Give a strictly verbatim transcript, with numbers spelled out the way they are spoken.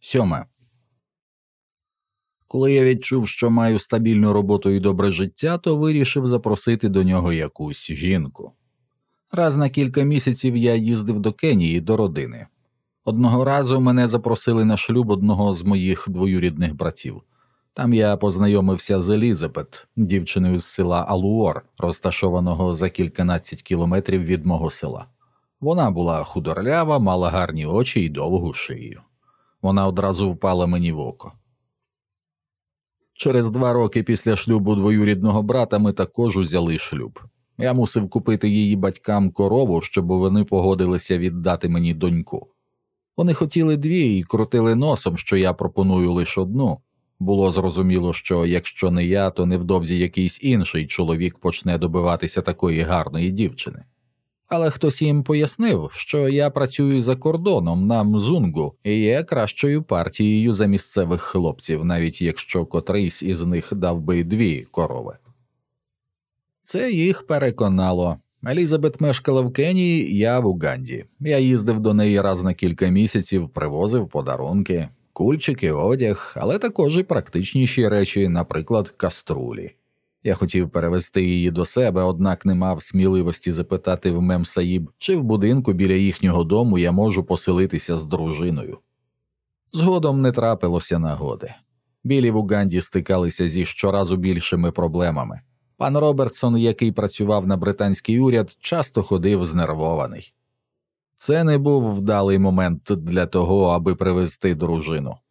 Сьоме. Коли я відчув, що маю стабільну роботу і добре життя, то вирішив запросити до нього якусь жінку. Раз на кілька місяців я їздив до Кенії до родини. Одного разу мене запросили на шлюб одного з моїх двоюрідних братів. Там я познайомився з Елізабет, дівчиною з села Алуор, розташованого за кільканадцять кілометрів від мого села. Вона була худорлява, мала гарні очі і довгу шию. Вона одразу впала мені в око. Через два роки після шлюбу двоюрідного брата ми також узяли шлюб. Я мусив купити її батькам корову, щоб вони погодилися віддати мені доньку. Вони хотіли дві і крутили носом, що я пропоную лише одну. Було зрозуміло, що якщо не я, то невдовзі якийсь інший чоловік почне добиватися такої гарної дівчини. Але хтось їм пояснив, що я працюю за кордоном на Мзунгу і є кращою партією за місцевих хлопців, навіть якщо котрийсь із них дав би дві корови. Це їх переконало. Елізабет мешкала в Кенії, я в Уганді. Я їздив до неї раз на кілька місяців, привозив подарунки, кульчики, одяг, але також і практичніші речі, наприклад, каструлі. Я хотів перевезти її до себе, однак не мав сміливості запитати в Мемсаїб, чи в будинку біля їхнього дому я можу поселитися з дружиною. Згодом не трапилося нагоди. Білі в Уганді стикалися зі щоразу більшими проблемами. Пан Робертсон, який працював на британський уряд, часто ходив знервований. Це не був вдалий момент для того, аби привезти дружину.